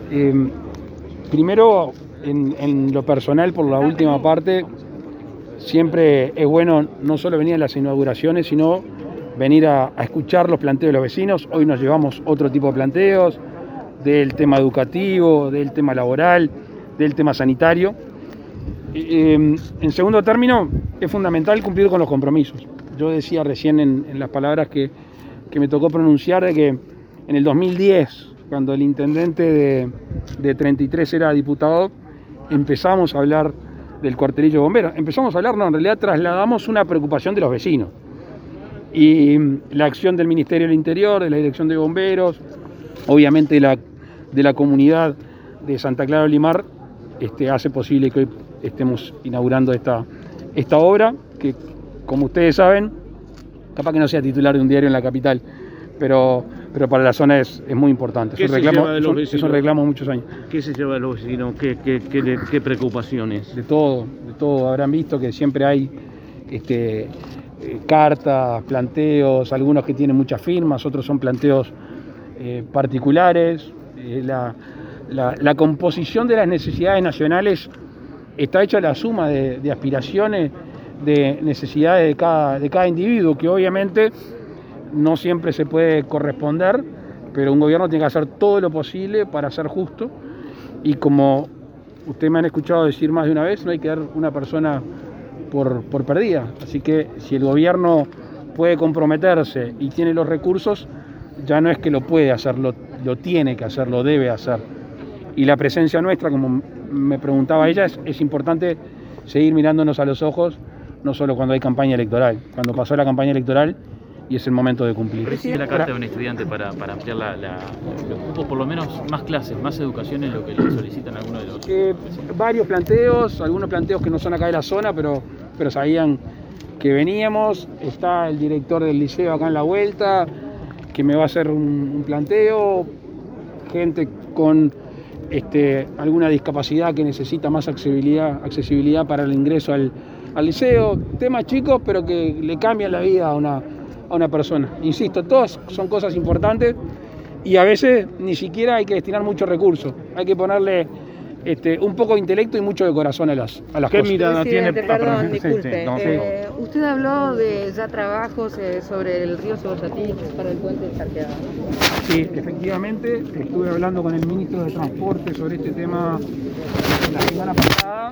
Primero, en lo personal, por la última parte, siempre es bueno no solo venir a las inauguraciones, sino venir a escuchar los planteos de los vecinos. Hoy nos llevamos otro tipo de planteos, del tema educativo, del tema laboral, del tema sanitario. En segundo término, es fundamental cumplir con los compromisos. Yo decía recién en las palabras que me tocó pronunciar de que en el 2010, cuando el intendente de 33 era diputado, empezamos a hablar del cuartelillo de bomberos. Empezamos a hablar, no, en realidad trasladamos una preocupación de los vecinos. Y la acción del Ministerio del Interior, de la Dirección de Bomberos, obviamente de la comunidad de Santa Clara de Olimar, hace posible que hoy estemos inaugurando esta obra, que como ustedes saben, capaz que no sea titular de un diario en la capital, pero para la zona es muy importante. Es un reclamo de muchos años. ¿Qué se lleva de los vecinos? ¿Qué preocupaciones? De todo. Habrán visto que siempre hay cartas, planteos, algunos que tienen muchas firmas, otros son planteos particulares. La composición de las necesidades nacionales está hecha la suma de aspiraciones, de necesidades de cada individuo, que obviamente no siempre se puede corresponder, pero un gobierno tiene que hacer todo lo posible para ser justo. Y como ustedes me han escuchado decir más de una vez, no hay que dar una persona por perdida. Así que si el gobierno puede comprometerse y tiene los recursos, ya no es que lo puede hacer, lo tiene que hacer, lo debe hacer. Y la presencia nuestra, como me preguntaba ella, es importante seguir mirándonos a los ojos, no solo cuando hay campaña electoral, cuando pasó la campaña electoral y es el momento de cumplir. ¿Recibe la carta de un estudiante para ampliar los cupos, por lo menos más clases, más educación en lo que le solicitan algunos de los? Varios planteos, algunos planteos que no son acá de la zona, pero sabían que veníamos. Está el director del liceo acá en la vuelta, que me va a hacer un planteo, gente con alguna discapacidad que necesita más accesibilidad para el ingreso al liceo, temas chicos pero que le cambian la vida a una persona. Insisto, todas son cosas importantes y a veces ni siquiera hay que destinar muchos recursos, hay que ponerle un poco de intelecto y mucho de corazón a las ¿Qué cosas. mirada tiene? Perdón, disculpe. Sí. Usted habló de ya trabajos sobre el río Cebollatín para el puente de Charqueada. Sí, efectivamente, estuve hablando con el ministro de Transporte sobre este tema la semana pasada.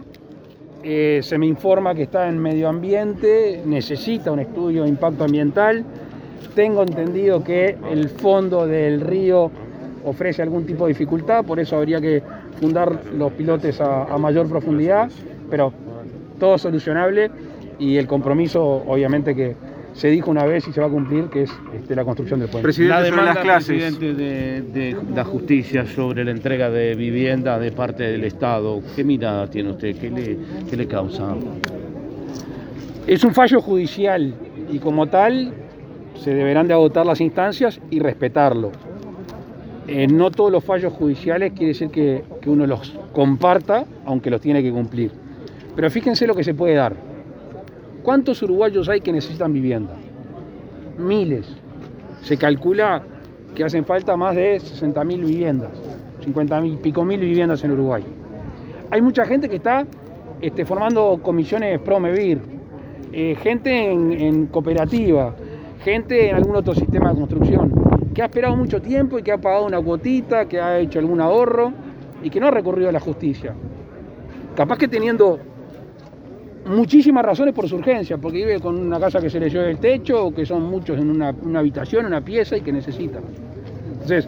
Se me informa que está en medio ambiente, necesita un estudio de impacto ambiental. Tengo entendido que el fondo del río ofrece algún tipo de dificultad, por eso habría que fundar los pilotes a mayor profundidad, pero todo solucionable y el compromiso obviamente que se dijo una vez y se va a cumplir, que es la construcción del puente. Presidente, La demanda sobre las clases. presidente de la justicia sobre la entrega de vivienda de parte del Estado, ¿qué mirada tiene usted? ¿Qué le causa? Es un fallo judicial y como tal se deberán de agotar las instancias y respetarlo. No todos los fallos judiciales quiere decir que uno los comparta, aunque los tiene que cumplir. Pero fíjense lo que se puede dar. ¿Cuántos uruguayos hay que necesitan vivienda? Miles. Se calcula que hacen falta más de 60.000 viviendas, 50.000 pico mil viviendas en Uruguay. Hay mucha gente que está formando comisiones Promevir, gente en cooperativa, gente en algún otro sistema de construcción, que ha esperado mucho tiempo y que ha pagado una cuotita, que ha hecho algún ahorro y que no ha recurrido a la justicia. Capaz que teniendo muchísimas razones por su urgencia, porque vive con una casa que se le llueve el techo, o que son muchos en una habitación, una pieza y que necesitan. Entonces,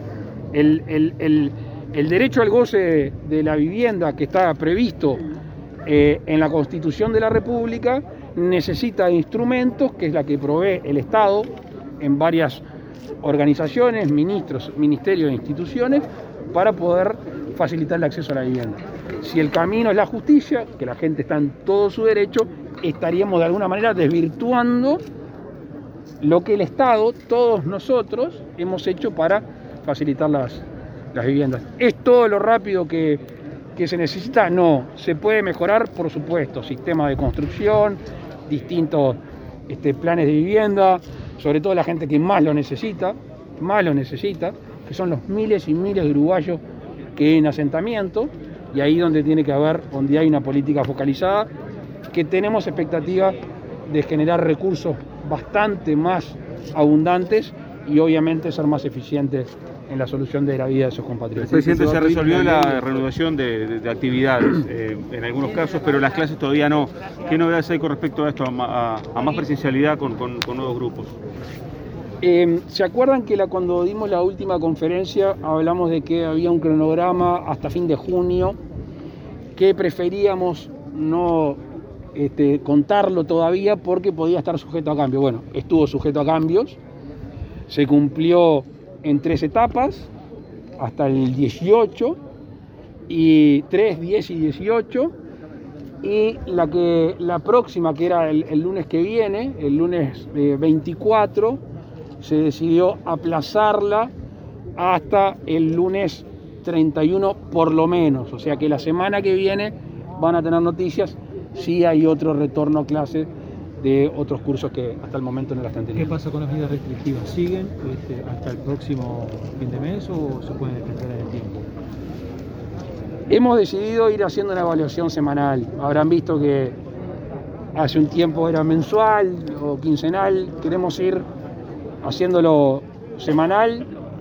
el derecho al goce de la vivienda que está previsto en la Constitución de la República necesita instrumentos, que es la que provee el Estado en varias organizaciones, ministerios e instituciones, para poder facilitar el acceso a la vivienda. Si el camino es la justicia, que la gente está en todo su derecho, estaríamos de alguna manera desvirtuando lo que el Estado, todos nosotros, hemos hecho para facilitar las viviendas. ¿Es todo lo rápido que se necesita? No. ¿Se puede mejorar? Por supuesto. Sistema de construcción, distintos planes de vivienda, sobre todo la gente que más lo necesita, que son los miles y miles de uruguayos que en asentamiento, y ahí donde tiene que haber, donde hay una política focalizada, que tenemos expectativa de generar recursos bastante más abundantes y obviamente ser más eficientes en la solución de la vida de sus compatriotas. Presidente, se resolvió la reanudación de actividades en algunos casos, pero las clases todavía no. ¿Qué novedades hay con respecto a esto, a más presencialidad con nuevos grupos? ¿Se acuerdan que cuando dimos la última conferencia hablamos de que había un cronograma hasta fin de junio, que preferíamos no contarlo todavía porque podía estar sujeto a cambio? Bueno, estuvo sujeto a cambios, se cumplió en 3 etapas, hasta el 18, y 3, 10 y 18, y la próxima, que era el lunes que viene, el lunes 24, se decidió aplazarla hasta el lunes 31 por lo menos, o sea que la semana que viene van a tener noticias si hay otro retorno a clase de otros cursos que hasta el momento no las están teniendo. ¿Qué pasa con las medidas restrictivas? ¿Siguen hasta el próximo fin de mes o se pueden extender en el tiempo? Hemos decidido ir haciendo una evaluación semanal. Habrán visto que hace un tiempo era mensual o quincenal. Queremos ir haciéndolo semanal.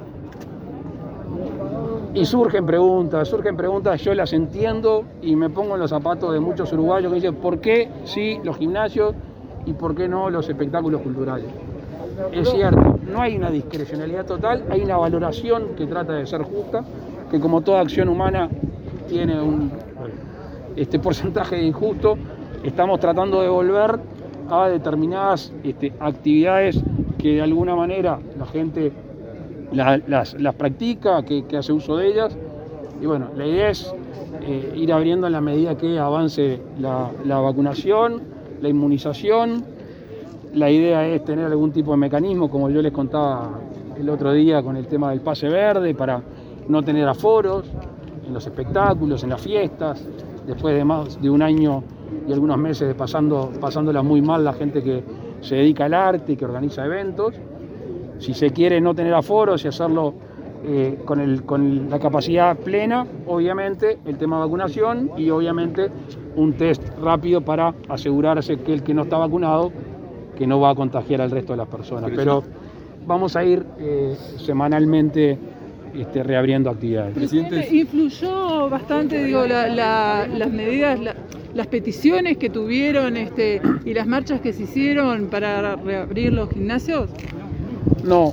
Y surgen preguntas, yo las entiendo y me pongo en los zapatos de muchos uruguayos que dicen ¿por qué sí los gimnasios y por qué no los espectáculos culturales? Es cierto, no hay una discrecionalidad total, hay una valoración que trata de ser justa, que como toda acción humana tiene un porcentaje de injusto. Estamos tratando de volver a determinadas actividades que de alguna manera la gente las practica, que hace uso de ellas, y bueno, la idea es ir abriendo en la medida que avance la vacunación, la inmunización. La idea es tener algún tipo de mecanismo, como yo les contaba el otro día con el tema del pase verde, para no tener aforos en los espectáculos, en las fiestas, después de más de un año y algunos meses de pasándola muy mal la gente que se dedica al arte y que organiza eventos. Si se quiere no tener aforos y hacerlo con la capacidad plena, obviamente el tema de vacunación y obviamente un test rápido para asegurarse que el que no está vacunado que no va a contagiar al resto de las personas. Pero vamos a ir semanalmente reabriendo actividades. Presidente, influyó bastante, las medidas, las peticiones que tuvieron y las marchas que se hicieron para reabrir los gimnasios. No.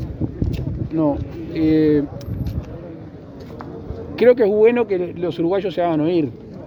Creo que es bueno que los uruguayos se hagan oír.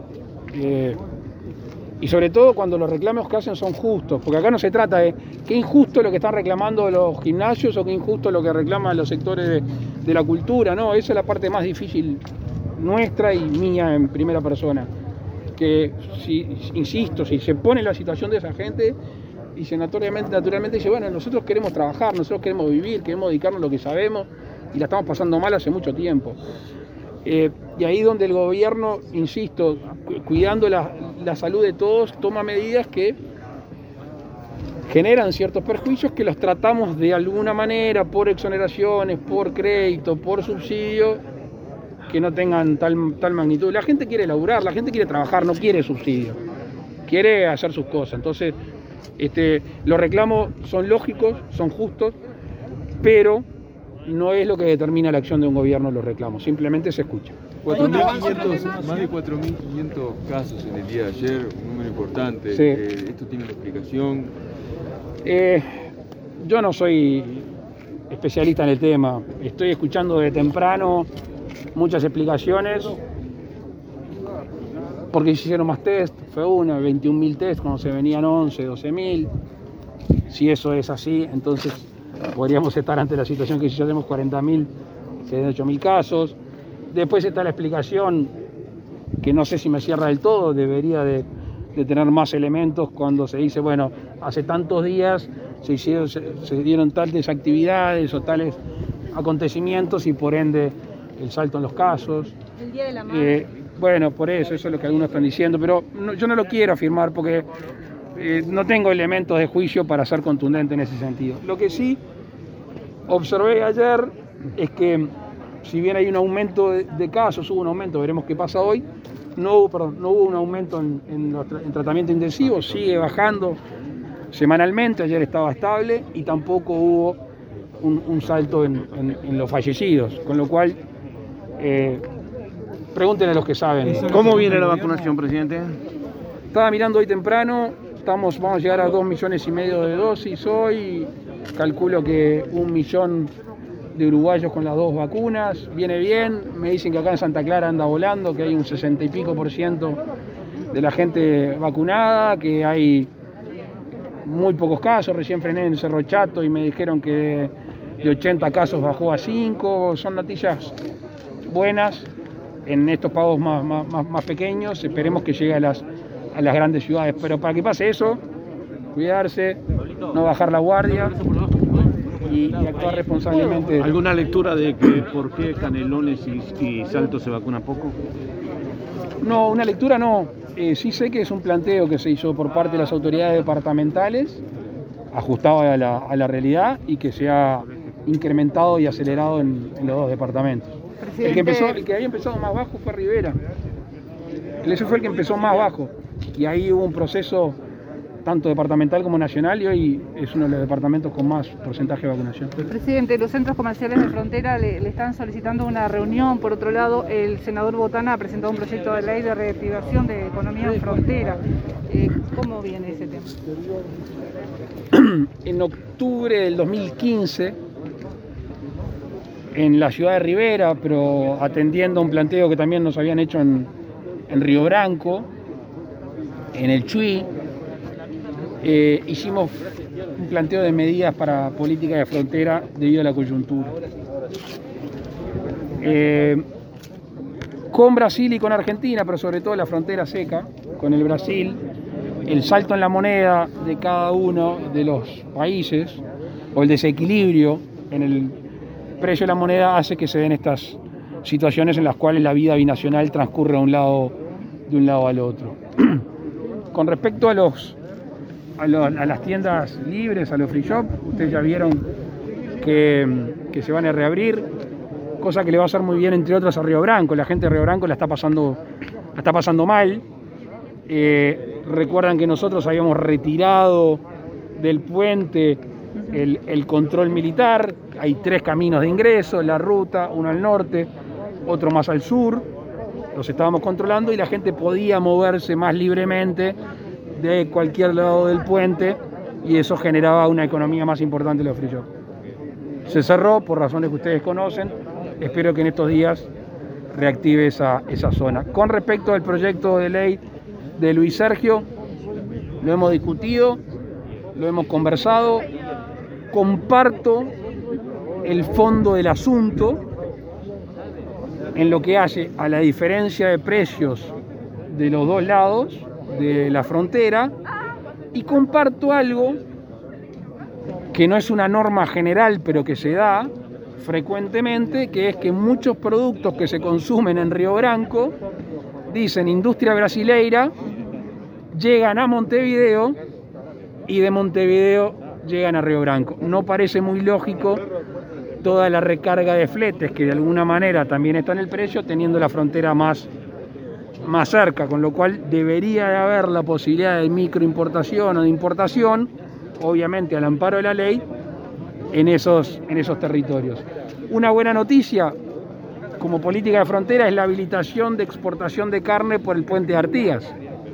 Y sobre todo cuando los reclamos que hacen son justos, porque acá no se trata de qué injusto lo que están reclamando los gimnasios o qué injusto lo que reclaman los sectores de la cultura, no, esa es la parte más difícil nuestra y mía en primera persona. Que, insisto, si se pone en la situación de esa gente, y se naturalmente dice, bueno, nosotros queremos trabajar, nosotros queremos vivir, queremos dedicarnos a lo que sabemos y la estamos pasando mal hace mucho tiempo. Y ahí donde el gobierno, insisto, cuidando la salud de todos, toma medidas que generan ciertos perjuicios que los tratamos de alguna manera por exoneraciones, por crédito, por subsidio, que no tengan tal magnitud. La gente quiere laburar, la gente quiere trabajar, no quiere subsidio, quiere hacer sus cosas. Entonces, los reclamos son lógicos, son justos, pero no es lo que determina la acción de un gobierno los reclamos, simplemente se escucha. Más de 4.500 casos en el día de ayer, un número importante. Sí. ¿Esto tiene una explicación? Yo no soy especialista en el tema, estoy escuchando de temprano muchas explicaciones, porque se hicieron más test, fue 21.000 test cuando se venían 11, 12.000. Si eso es así, entonces podríamos estar ante la situación que si hacemos 40.000, serían 8.000 casos. Después está la explicación, que no sé si me cierra del todo, debería de tener más elementos cuando se dice, bueno, hace tantos días se dieron tales actividades o tales acontecimientos y por ende el salto en los casos. El Día de la Madre. Bueno, por eso es lo que algunos están diciendo, pero yo no lo quiero afirmar porque no tengo elementos de juicio para ser contundente en ese sentido. Lo que sí observé ayer es que si bien hay un aumento de casos, hubo un aumento, veremos qué pasa hoy, no hubo un aumento en tratamiento intensivo, sigue bajando semanalmente, ayer estaba estable y tampoco hubo un salto en los fallecidos, con lo cual pregúntenle a los que saben. ¿Cómo viene la vacunación, presidente? Estaba mirando hoy temprano, vamos a llegar a 2,5 millones de dosis hoy, calculo que 1 millón de uruguayos con las 2 vacunas, viene bien, me dicen que acá en Santa Clara anda volando, que hay un 60 y pico % de la gente vacunada, que hay muy pocos casos, recién frené en Cerro Chato y me dijeron que de 80 casos bajó a 5, son noticias buenas en estos pagos más pequeños, esperemos que llegue a las grandes ciudades, pero para que pase eso, cuidarse, no bajar la guardia y actuar responsablemente. ¿Alguna lectura de que por qué Canelones y Salto se vacuna poco? No, una lectura no. Sí sé que es un planteo que se hizo por parte de las autoridades departamentales, ajustado a la realidad y que se ha incrementado y acelerado en los 2 departamentos. El que había empezado más bajo fue Rivera. Ese fue el que empezó más bajo y ahí hubo un proceso tanto departamental como nacional y hoy es uno de los departamentos con más porcentaje de vacunación. Presidente, los centros comerciales de frontera le están solicitando una reunión. Por otro lado, el senador Botana ha presentado un proyecto de ley de reactivación de economía en frontera. ¿Cómo viene ese tema? En octubre del 2015, en la ciudad de Rivera, pero atendiendo a un planteo que también nos habían hecho en Río Branco, en el Chuy, hicimos un planteo de medidas para política de frontera debido a la coyuntura. Con Brasil y con Argentina, pero sobre todo la frontera seca, con el Brasil, el salto en la moneda de cada uno de los países o el desequilibrio en el precio de la moneda hace que se den estas situaciones en las cuales la vida binacional transcurre de un lado al otro. Con respecto a las tiendas libres, a los free shop, ustedes ya vieron que se van a reabrir, cosa que le va a hacer muy bien, entre otras, a Río Branco. La gente de Río Branco la está pasando mal. Recuerdan que nosotros habíamos retirado del puente el control militar, hay 3 caminos de ingreso, la ruta, uno al norte, otro más al sur, los estábamos controlando y la gente podía moverse más libremente de cualquier lado del puente y eso generaba una economía más importante de los free shop. Se cerró por razones que ustedes conocen, espero que en estos días reactive esa zona. Con respecto al proyecto de ley de Luis Sergio, lo hemos discutido, lo hemos conversado, comparto el fondo del asunto en lo que hace a la diferencia de precios de los 2 lados de la frontera y comparto algo que no es una norma general pero que se da frecuentemente, que es que muchos productos que se consumen en Río Branco dicen industria brasileira, llegan a Montevideo y de Montevideo llegan a Río Branco. No parece muy lógico toda la recarga de fletes que de alguna manera también está en el precio, teniendo la frontera más cerca, con lo cual debería de haber la posibilidad de microimportación o de importación, obviamente al amparo de la ley, en esos territorios. Una buena noticia como política de frontera es la habilitación de exportación de carne por el puente de Artigas.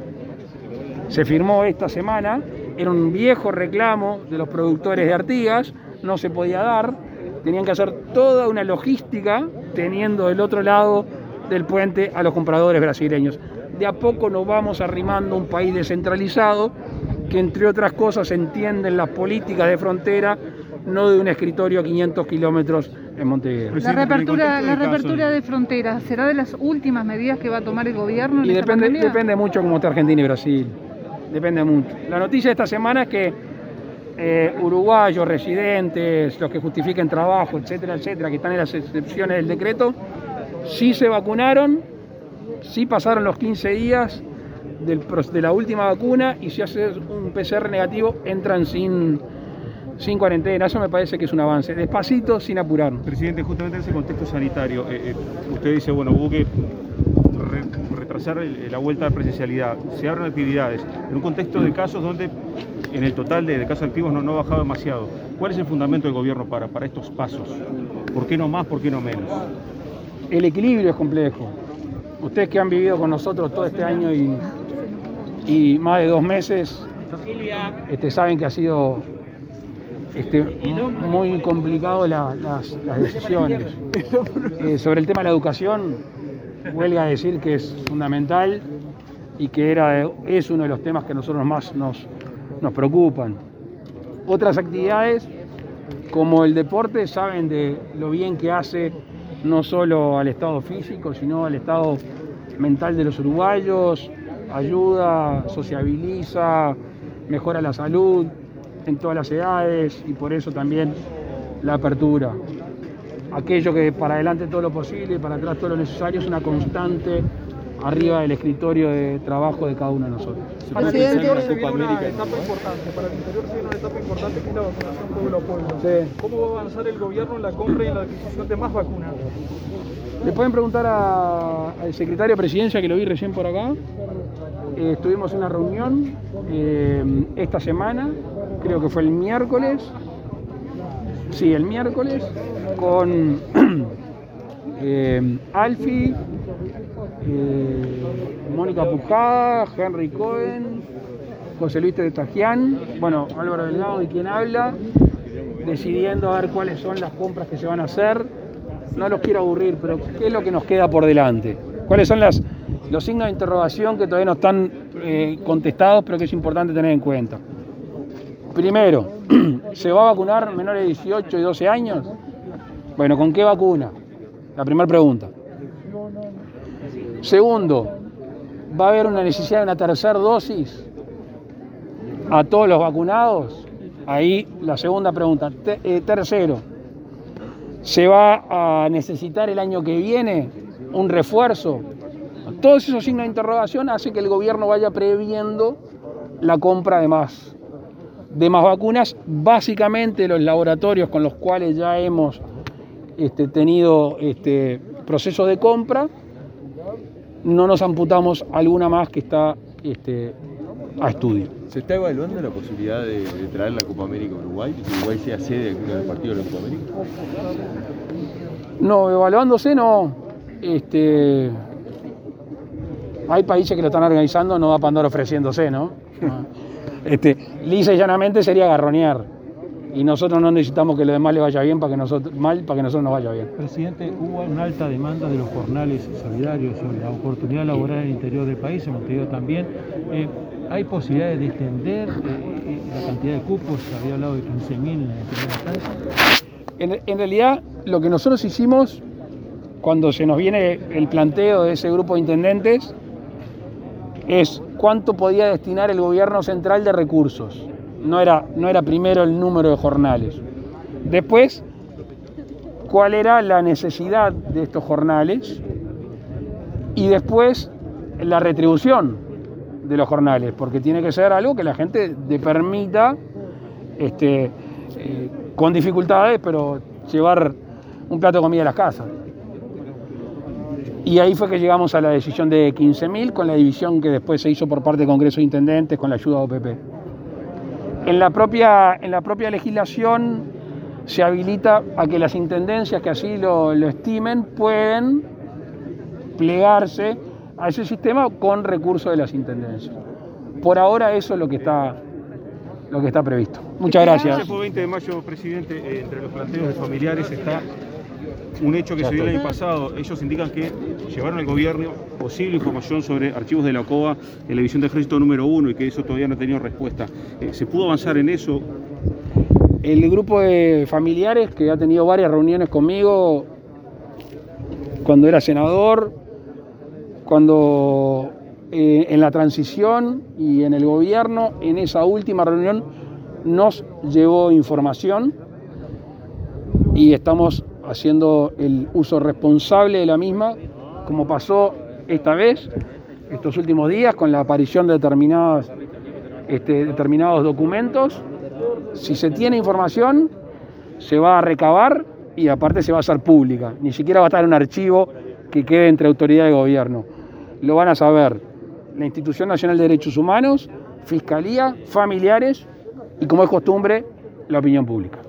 Se firmó esta semana, era un viejo reclamo de los productores de Artigas, no se podía dar, tenían que hacer toda una logística teniendo del otro lado del puente a los compradores brasileños. De a poco nos vamos arrimando a un país descentralizado que, entre otras cosas, entienden las políticas de frontera, no de un escritorio a 500 kilómetros en Montevideo. La reapertura de fronteras, ¿será de las últimas medidas que va a tomar el gobierno? Y depende mucho cómo está Argentina y Brasil. Depende mucho. La noticia de esta semana es que uruguayos, residentes, los que justifiquen trabajo, etcétera, que están en las excepciones del decreto, sí se vacunaron, sí pasaron los 15 días de la última vacuna y si haces un PCR negativo entran sin sin cuarentena. Eso me parece que es un avance, despacito, sin apurarnos. Presidente, justamente en ese contexto sanitario, usted dice, bueno, hubo que retrasar la vuelta a la presencialidad, se abren actividades, en un contexto de casos donde en el total de casos activos no ha bajado demasiado. ¿Cuál es el fundamento del gobierno para estos pasos? ¿Por qué no más, por qué no menos? El equilibrio es complejo. Ustedes que han vivido con nosotros todo este año y más de 2 meses, saben que ha sido muy complicado las decisiones. Sobre el tema de la educación, huelga decir que es fundamental y que es uno de los temas que a nosotros más nos preocupan. Otras actividades, como el deporte, saben de lo bien que hace no solo al estado físico, sino al estado mental de los uruguayos, ayuda, sociabiliza, mejora la salud en todas las edades y por eso también la apertura. Aquello que para adelante todo lo posible y para atrás todo lo necesario es una constante arriba del escritorio de trabajo de cada uno de nosotros. Para el interior se viene una etapa importante, que es la vacunación pueblo a pueblo. Sí. ¿Cómo va a avanzar el gobierno en la compra y en la adquisición de más vacunas? Le pueden preguntar al secretario de Presidencia, que lo vi recién por acá. Tuvimos una reunión esta semana, creo que fue el miércoles. Sí, el miércoles, con Alfi, Mónica Pujada, Henry Cohen, José Luis Tajián, bueno, Álvaro Delgado y quien habla, decidiendo a ver cuáles son las compras que se van a hacer. No los quiero aburrir, pero ¿qué es lo que nos queda por delante? ¿Cuáles son los signos de interrogación que todavía no están contestados, pero que es importante tener en cuenta? Primero, ¿se va a vacunar menores de 18 y 12 años? Bueno, ¿con qué vacuna? La primera pregunta. Segundo, ¿va a haber una necesidad de una tercera dosis a todos los vacunados? Ahí la segunda pregunta. Tercero, ¿se va a necesitar el año que viene un refuerzo? Todos esos signos de interrogación hacen que el gobierno vaya previendo la compra de más vacunas. Básicamente los laboratorios con los cuales ya hemos tenido proceso de compra, no nos amputamos alguna más que está a estudio. ¿Se está evaluando la posibilidad de traer la Copa América a Uruguay? ¿Que Uruguay sea sede de alguno de los partidos de la Copa América? No, evaluándose no. Hay países que lo están organizando, no da para andar ofreciéndose, ¿no? Lisa y llanamente sería garronear. Y nosotros no necesitamos que los demás le vaya bien para que nosotros nos vaya bien. Presidente, hubo una alta demanda de los jornales solidarios sobre la oportunidad laboral en el interior del país, en Montevideo también. ¿Hay posibilidades de extender la cantidad de cupos? Se había hablado de 15.000 en la primera instancia. En realidad, lo que nosotros hicimos cuando se nos viene el planteo de ese grupo de intendentes es cuánto podía destinar el gobierno central de recursos. No era primero el número de jornales. Después, cuál era la necesidad de estos jornales. Y después, la retribución de los jornales, porque tiene que ser algo que la gente le permita, con dificultades, pero llevar un plato de comida a las casas. Y ahí fue que llegamos a la decisión de 15.000, con la división que después se hizo por parte del Congreso de Intendentes con la ayuda de OPP. En la propia legislación se habilita a que las intendencias que así lo estimen pueden plegarse a ese sistema con recursos de las intendencias. Por ahora eso es lo que está previsto. Muchas gracias. Ese fue 20 de mayo, presidente, entre los planteos de familiares está un hecho que se dio el año pasado. Ellos indican que llevaron al gobierno posible información sobre archivos de la OCOA en la división de ejército número 1 y que eso todavía no ha tenido respuesta. ¿Se pudo avanzar en eso? El grupo de familiares que ha tenido varias reuniones conmigo cuando era senador, cuando en la transición y en el gobierno, en esa última reunión nos llevó información y estamos haciendo el uso responsable de la misma, como pasó esta vez, estos últimos días, con la aparición de determinados documentos, Si se tiene información, se va a recabar y aparte se va a hacer pública. Ni siquiera va a estar en un archivo que quede entre autoridad y gobierno. Lo van a saber la Institución Nacional de Derechos Humanos, Fiscalía, familiares y, como es costumbre, la opinión pública.